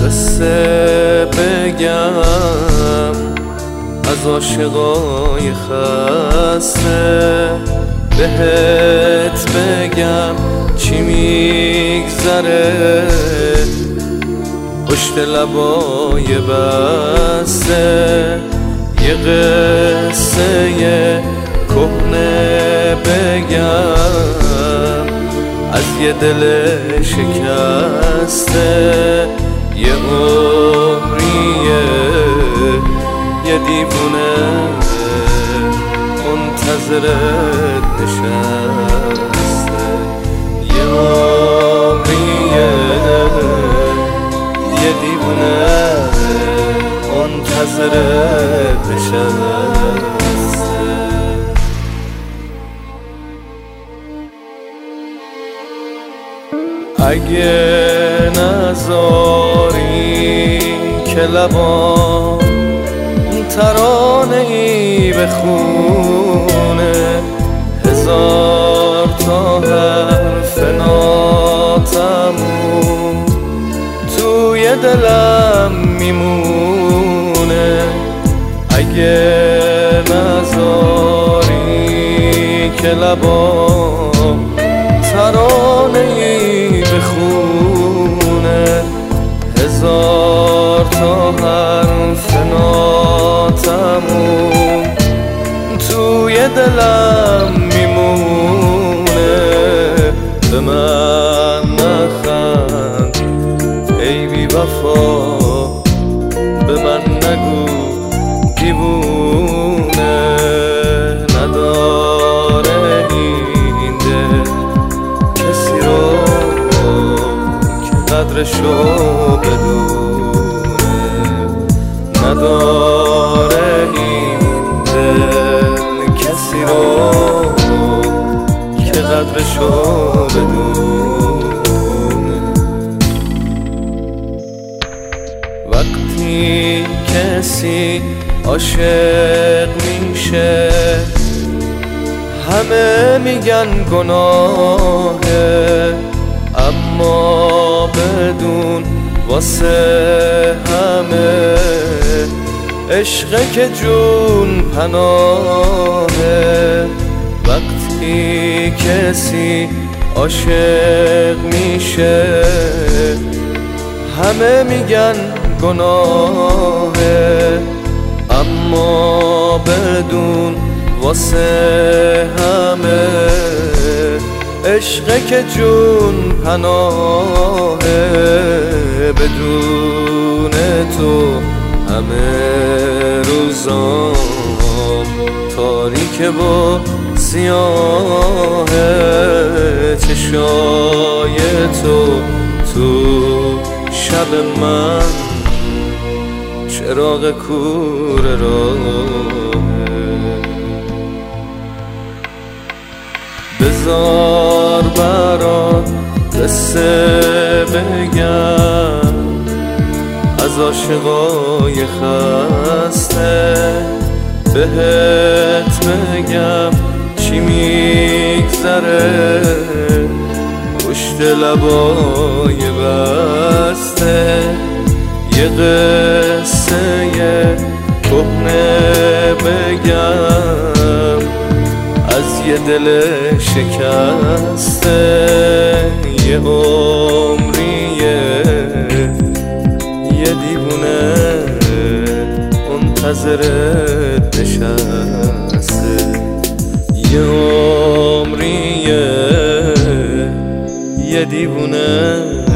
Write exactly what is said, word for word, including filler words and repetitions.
قصه بگم از عاشقای خسته، بهت بگم چی میگذره پشت لبای بسته. یه قصه کهنه بگم از یه دل شکسته، یه عمریه یه دیوونه منتظرت نشسته. یه عمریه یه دیوونه منتظرت نشسته. اگه نذاری که لبام ترانه ای بخونه، هزار تا حرف ناتموم توی دلم میمونه. اگه نذاری که لبام ترانه ای بخونه، هزار تا حرف ناتموم توی دلم میمونه. به من نخند ای بی وفا، به من نگو دیوونه. نداره این دل کسی رو که قدرشو بدونه. نداره این دل کسی رو که قدرشو بدونه. وقتی کسی عاشق میشه همه میگن گناهه، اما بدون واسه همه عشقه که جون پناهه. وقتی کسی عاشق میشه همه میگن گناهه، اما بدون واسه همه عشقه که جون پناهه. بدون تو همه روزام تاریک و سیاهه. چشای تو تو شب من چراغ کوره راهه. بذار برات قصه بگم از عاشقای خسته، بهت بگم چی میگذره پشت لبای بسته. یه قصه کهنه بگم از یه دل شکسته، یه عمریه یه دیوونه منتظرت نشسته. یه عمریه یه دیوونه